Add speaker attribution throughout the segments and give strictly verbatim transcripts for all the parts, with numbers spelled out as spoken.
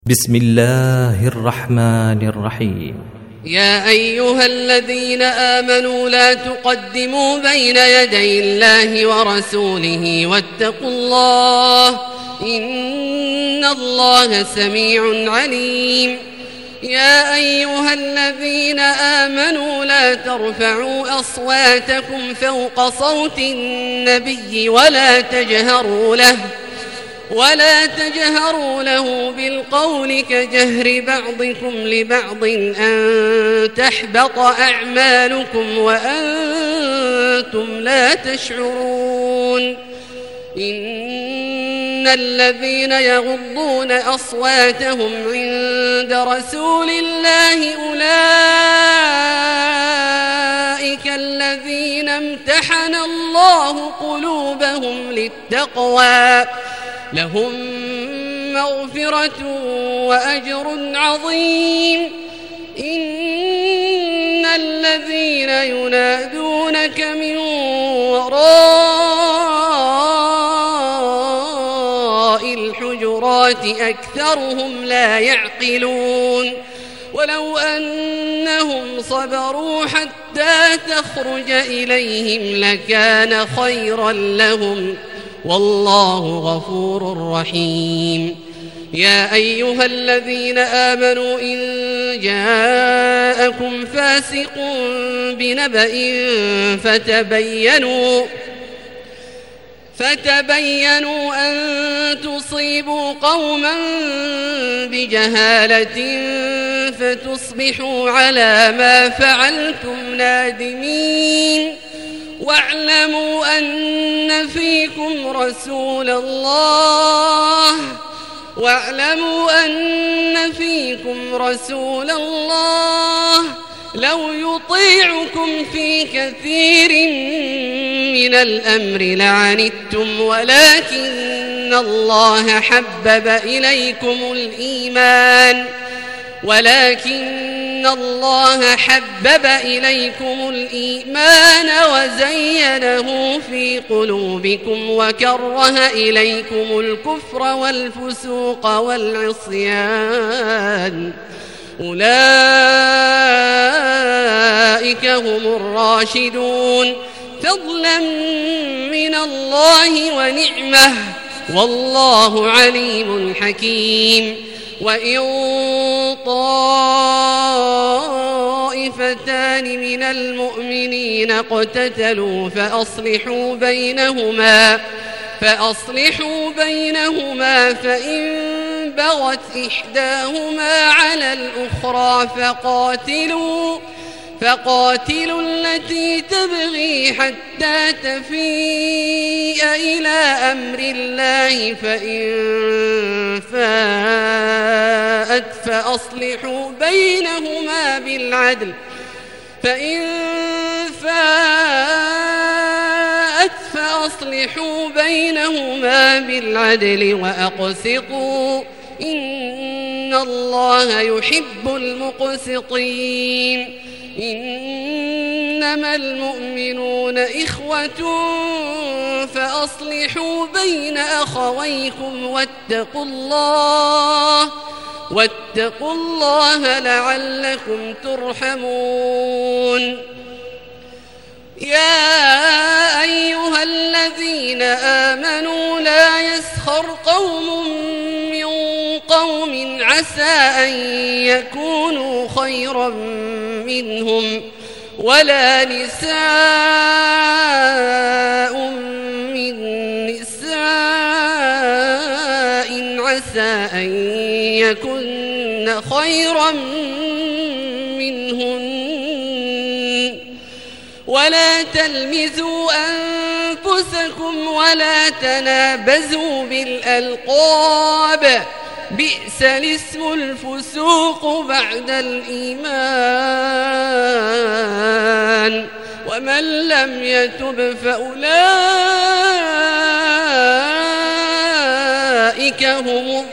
Speaker 1: بسم الله الرحمن الرحيم.
Speaker 2: يا أيها الذين آمنوا لا تقدموا بين يدي الله ورسوله واتقوا الله إن الله سميع عليم. يا أيها الذين آمنوا لا ترفعوا أصواتكم فوق صوت النبي ولا تجهروا له ولا تجهروا له بالقول كجهر بعضكم لبعض أن تحبط أعمالكم وأنتم لا تشعرون. إن الذين يغضون أصواتهم عند رسول الله أولئك الذين امتحن الله قلوبهم للتقوى لهم مغفرة وأجر عظيم. إن الذين ينادونك من وراء الحجرات أكثرهم لا يعقلون. ولو أنهم صبروا حتى تخرج إليهم لكان خيرا لهم والله غفور رحيم. يا أيها الذين آمنوا إن جاءكم فاسق بنبأ فتبينوا فتبينوا أن تصيبوا قوما بجهالة فتصبحوا على ما فعلتم نادمين. واعلموا أن فيكم رسول الله واعلموا أن فيكم رسول الله لو يطيعكم في كثير من الأمر لعنتم ولكن الله حبب إليكم الإيمان ولكن الله حبب إليكم الإيمان وزينه في قلوبكم وكره إليكم الكفر والفسوق والعصيان أولئك هم الراشدون فضلا من الله ونعمه والله عليم حكيم. وإن طائفتان من المؤمنين اقتتلوا فأصلحوا بينهما فأصلحوا بينهما فإن بغت إحداهما على الأخرى فقاتلوا فقاتلوا التي تبغي حتى تفيء إلى أمر الله فإن فاءت فأصلحوا بينهما بالعدل فإن فاءت فأصلحوا بينهما بالعدل وأقسطوا إن الله يحب المقسطين. إنما المؤمنون إخوة فأصلحوا بين أخويكم واتقوا الله واتقوا الله لعلكم ترحمون. يا أيها الذين آمنوا لا يسخر قوم من قوم عسى أن يكونوا خيرا منهم ولا نساء من نساء عسى أن يكن خيرا منهن ولا تلمزوا أنفسكم ولا تنابزوا بالألقاب بئس الاسم الفسوق بعد الإيمان ومن لم يتب فأولئك هم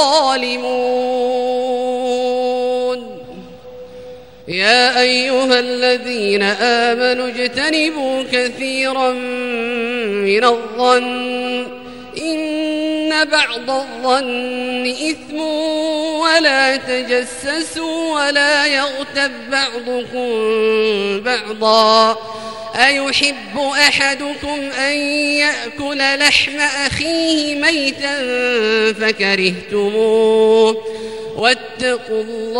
Speaker 2: الظالمون. يا أيها الذين آمنوا اجتنبوا كثيرا من الظن إن إن بعض الظن إثم ولا تجسسوا ولا يغتب بعضكم بعضا أيحب أحدكم أن يأكل لحم أخيه ميتا فكرهتموه واتقوا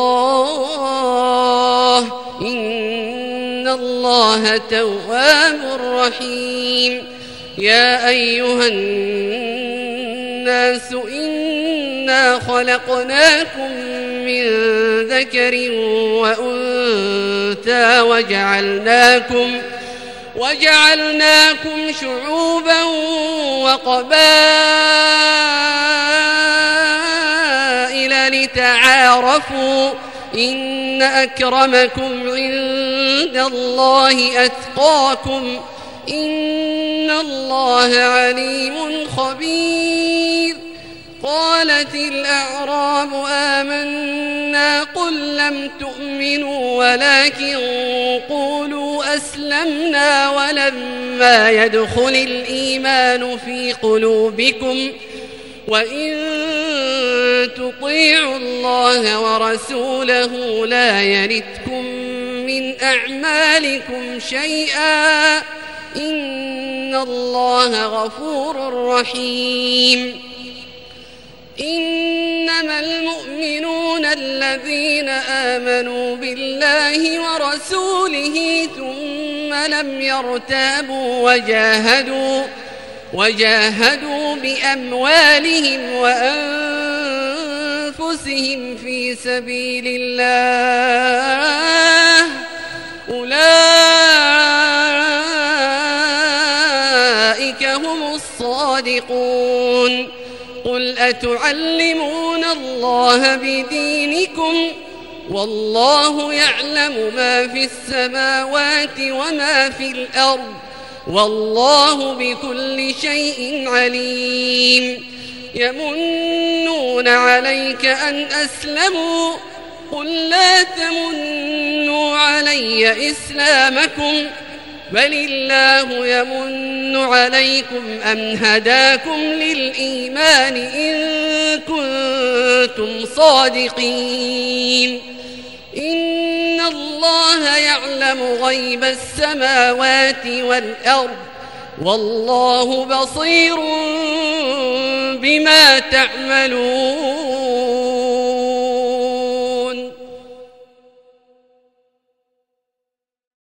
Speaker 2: الله إن الله تواب رحيم يا أيها الناس إنا خلقناكم من ذكر وأنثى وجعلناكم وجعلناكم شعوبا وقبائل لتعارفوا إن أكرمكم عند الله أتقاكم إن الله عليم خبير قالت الأعراب آمنا قل لم تؤمنوا ولكن قولوا أسلمنا ولما يدخل الإيمان في قلوبكم وإن تطيعوا الله ورسوله لا يلتكم من أعمالكم شيئا إن الله غفور رحيم إنما المؤمنون الذين آمنوا بالله ورسوله ثم لم يرتابوا وجاهدوا وجاهدوا بأموالهم وأنفسهم في سبيل الله أولئك هم الصادقون قل أتعلمون الله بدينكم والله يعلم ما في السماوات وما في الأرض والله بكل شيء عليم يمنون عليك أن أسلموا قل لا تمنوا علي إسلامكم بل الله يمن عليكم أن هداكم للإيمان إن كنتم صادقين إن الله يعلم غيب السماوات والأرض والله بصير بما تعملون